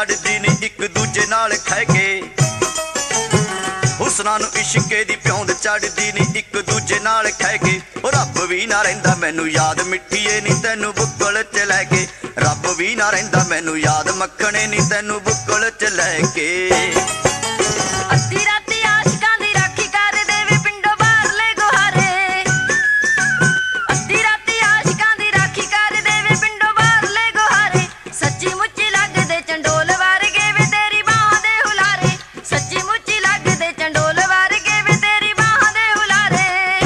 ਚੜਦੀ ਨੀ ਇੱਕ ਦੂਜੇ ਨਾਲ ਖਹਿ ਕੇ। ਹੁਸਨਾਂ ਨੂੰ ਇਸ਼ਕੇ ਦੀ ਪਿਉਂਦ ਚੜਦੀ ਨੀ ਇੱਕ ਦੂਜੇ ਨਾਲ ਖਹਿ ਕੇ। ਉਹ ਰੱਬ ਵੀ ਨਾ ਰਹਿੰਦਾ ਮੈਨੂੰ ਯਾਦ ਮਿੱਠੀਏ ਨੀ ਤੈਨੂੰ ਬੁੱਕਲ ਚ ਲੈ ਕੇ। ਰੱਬ ਵੀ ਨਾ ਰਹਿੰਦਾ ਮੈਨੂੰ ਯਾਦ ਮੱਖਣੇ ਨੀ ਤੈਨੂੰ ਬੁੱਕਲ ਚ ਲੈ ਕੇ। ਅੱਧੀ ਰਾਤੀ ਆਸ਼ਕਾਂ ਦੀ ਰਾਖੀ ਕਰਦੇ ਵੇ ਪਿੰਡੋਂ ਬਾਹਰਲੇ ਗੁਹਾਰੇ। ਅੱਧੀ ਰਾਤੀ ਆਸ਼ਕਾਂ ਦੀ ਰਾਖੀ ਕਰਦੇ ਵੇ ਪਿੰਡੋਂ ਬਾਹਰਲੇ ਗੁਹਾਰੇ। ਸੱਚੀ ਮੁੱਚੀ ਲੱਗਦੇ ਚੰਡੋਲ ਵਰਗੇ ਵੇ ਤੇਰੀ ਬਾਹਾਂ ਦੇ ਹੁਲਾਰੇ। ਸੱਚੀ ਮੁੱਚੀ ਲੱਗਦੇ ਚੰਡੋਲ ਵਰਗੇ ਵੇ ਤੇਰੀ ਬਾਹਾਂ ਦੇ ਹੁਲਾਰੇ।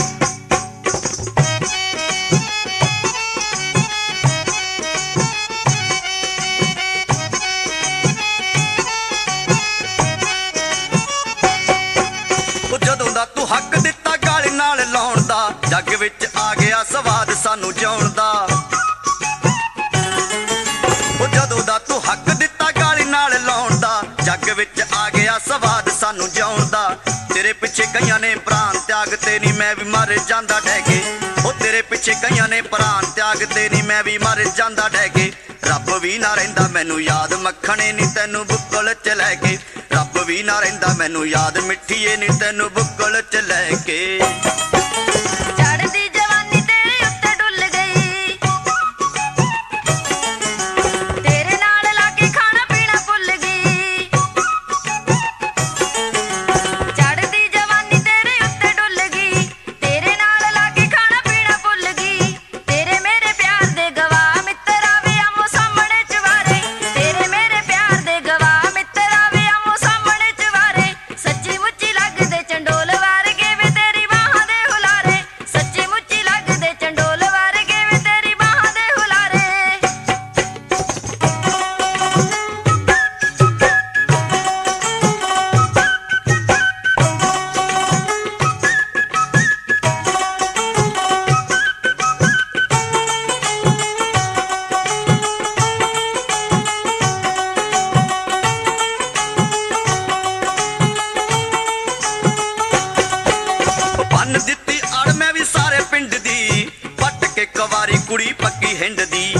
ਜਦੋਂ ਦਾ ਤੂੰ ਹੱਕ ਦਿੱਤਾ ਗਾਲੀ ਨਾਲ ਲਾਉਣ ਦਾ, ਜੱਗ ਵਿੱਚ ਆ ਗਿਆ ਸਵਾਦ ਸਾਨੂੰ ਜਿਉਣ ਦਾ। ਉਹ ਜਦੋਂ ਦਾ ਤੂੰ ਹੱਕ ਦਿੱਤਾ ਗਾਲੀ ਨਾਲ ਲਾਉਣ ਦਾ, ਜੱਗ ਵਿੱਚ ਆ ਗਿਆ ਸਵਾਦ ਸਾਨੂੰ ਜਿਉਣ ਦਾ। ਤੇਰੇ ਪਿੱਛੇ ਕਈਆਂ ਨੇ ਪ੍ਰਾਣ ਤਿਆਗ ਤੇ ਨੀ ਮੈਂ ਵੀ ਮਰ ਜਾਂਦਾ ਡਹਿ ਕੇ। ਉਹ ਤੇਰੇ ਪਿੱਛੇ ਕਈਆਂ ਨੇ ਪ੍ਰਾਣ ਤਿਆਗ ਤੇ ਨੀ ਮੈਂ ਵੀ ਮਰ ਜਾਂਦਾ ਡਹਿ ਕੇ। ਰੱਬ ਵੀ ਨਾ ਰਹਿੰਦਾ ਮੈਨੂੰ ਯਾਦ ਮੱਖਣੇ ਨੀ ਤੈਨੂੰ ਬੁੱਕਲ ਚ ਲੈ ਕੇ। ਰੱਬ ਵੀ ਨਾ ਰਹਿੰਦਾ ਮੈਨੂੰ ਯਾਦ ਮਿੱਠੀਏ ਨੀ ਤੈਨੂੰ ਬੁੱਕਲ ਚ ਲੈ ਕੇ। ਚੜ੍ਹਦੀ ਜਵਾਨੀ ਤੇਰੇ ਉੱਤੇ ਡੁੱਲ ਗਈ। ਤੇਰੇ ਨਾਲ ਲਾ ਕੇ ਖਾਣਾ ਪੀਣਾ ਭੁੱਲ ਗਈ। ਚੜ੍ਹਦੀ ਜਵਾਨੀ ਤੇਰੇ ਉੱਤੇ ਡੁੱਲ ਗਈ। ਤੇਰੇ ਨਾਲ ਲਾ ਕੇ ਖਾਣਾ ਪੀਣਾ ਭੁੱਲ ਗਈ। ਤੇਰੇ ਮੇਰੇ ਪਿਆਰ ਦੇ ਗਵਾਹ ਮਿੱਤਰ ਆਵੇ ਆਮੋ ਸਾਹਮਣੇ ਚਵਾਰੇ। ਤੇਰੇ ਮੇਰੇ ਪਿਆਰ ਦੇ ਗਵਾਹ ਮਿੱਤਰ ਆਵੇ ਆਮੋ ਸਾਹਮਣੇ ਚਵਾਰੇ। ਸੱਚੀ ਮੁੱਚੀ ਲੱਗਦੇ ਚੰਡੋਲ ਵਰਗੇ ਵੇ ਤੇਰੀ ਬਾਹਾਂ ਦੇ ਹੁਲਾਰੇ। ਸੱਚੀ ਮੁੱਚੀ ਲੱਗਦੇ ਚੰਡੋਲ ਵਰਗੇ ਵੇ ਤੇਰੀ ਬਾਹਾਂ ਦੇ ਹੁਲਾਰੇ। ਬੰਨ ਦਿੱਤੀ ਅੜ ਮੈਂ ਵੀ ਸਾਰੇ ਪਿੰਡ ਦੀ, ਪੱਟ ਕੇ ਕਵਾਰੀ ਕੁੜੀ ਪੱਕੀ ਹਿੰਡ ਦੀ।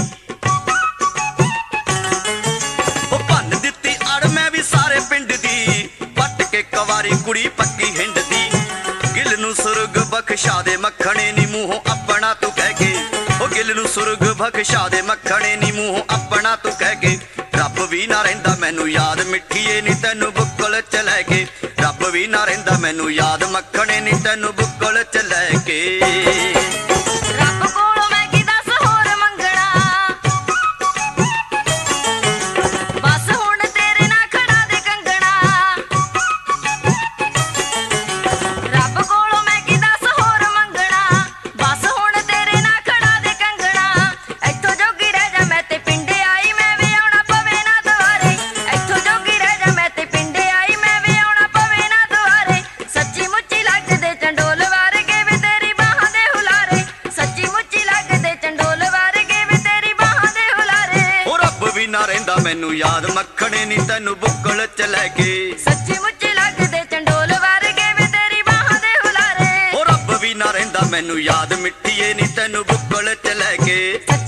ਉਹ ਬੰਨ ਦਿੱਤੀ ਅੜ ਮੈਂ ਵੀ ਸਾਰੇ ਪਿੰਡ ਦੀ, ਪੱਟ ਕੇ ਕਵਾਰੀ ਕੁੜੀ ਪੱਕੀ ਹਿੰਡ ਦੀ। ਗਿੱਲ ਨੂੰ ਸੁਰਗ ਬਖਸ਼ਾ ਦੇ ਮੱਖਣੇ ਨੀ ਮੂੰਹੋਂ ਆਪਣਾ ਤੂੰ ਕਹਿ ਕੇ। ਉਹ ਗਿੱਲ ਨੂੰ ਸੁਰਗ ਬਖਸ਼ਾ ਦੇ ਮੱਖਣੇ ਨੀ ਮੂੰਹੋਂ ਆਪਣਾ ਤੂੰ ਕਹਿ ਕੇ। ਰੱਬ ਵੀ ਨਾ ਰਹਿੰਦਾ ਮੈਨੂੰ ਯਾਦ ਮਿੱਠੀਏ ਨੀ ਤੈਨੂੰ ਬੁੱਕਲ ਚ ਲੈ ਕੇ। ਰੱਬ ਵੀ ਨਾ ਰਹਿੰਦਾ ਮੈਨੂੰ ਯਾਦ ਮੱਖਣੇ ਨੀ ਤੈਨੂੰ ਬੁੱਕਲ ਚ ਲੈ ਕੇ। ਰੱਬ ਕੋਲੋਂ ਮੈਂ ਕੀ ਦੱਸ ਹੋਰ ਮੰਗਣਾ। ਬਸ ਹੁਣ ਤੇਰੇ ਨਾਲ ਖੜਾ ਦੇ ਕੰਗਣਾ। ਰੱਬ ਕੋਲੋਂ ਮੈਂ ਕੀ ਦੱਸ ਹੋਰ ਮੰਗਣਾ। ਬਸ ਹੁਣ ਤੇਰੇ ਨਾਲ ਖੜਾ ਦੇ ਕੰਗਣਾ। ਇੱਥੋਂ ਜੋਗੀ ਰਹਿ ਜਾ ਮੈਂ ਤੇ ਪਿੰਡੇ ਆਈ ਮੈਂ ਵੀ ਆਉਣਾ ਪਵੇ ਨਾ ਦੁਆਰੇ। ਇੱਥੋਂ ਜੋਗੀ ਰਹਿ ਜਾ ਮੈਂ ਤੇ ਪਿੰਡੇ ਆਈ ਮੈਂ ਵੀ ਆਉਣਾ ਪਵੇ ਨਾ ਦੁਆਰੇ। ਸੱਚੀ ਮੁੱਚੀ ਲੱਗਦੇ ਚੰਡੋਲ ਵਰਗੇ ਵੇ ਤੇਰੀ ਬਾਹਾਂ ਦੇ ਹੁਲਾਰੇ। ਸੱਚੀ ਮੁੱਚੀ ਲੱਗਦੇ ਚੰਡੋਲ ਵਰਗੇ ਵੇ ਤੇਰੀ ਬਾਹਾਂ ਦੇ ਹੁਲਾਰੇ। ਉਹ ਰੱਬ ਵੀ ਨਾ ਰਹਿੰਦਾ ਮੈਨੂੰ ਯਾਦ ਮੱਖਣੇ ਨੀ ਤੈਨੂੰ ਬੁੱਕਲ ਚ ਲੈ ਕੇ। ਸੱਚੀ ਮੁੱਚੀ ਲੱਗਦੇ ਚੰਡੋਲ ਵਰਗੇ ਵੇ ਤੇਰੀ ਬਾਹਾਂ ਦੇ ਹੁਲਾਰੇ। ਉਹ ਰੱਬ ਵੀ ਨਾ ਰਹਿੰਦਾ ਮੈਨੂੰ ਯਾਦ ਮਿੱਠੀਏ ਨੀ ਤੈਨੂੰ ਬੁੱਕਲ ਚ ਲੈ ਕੇ।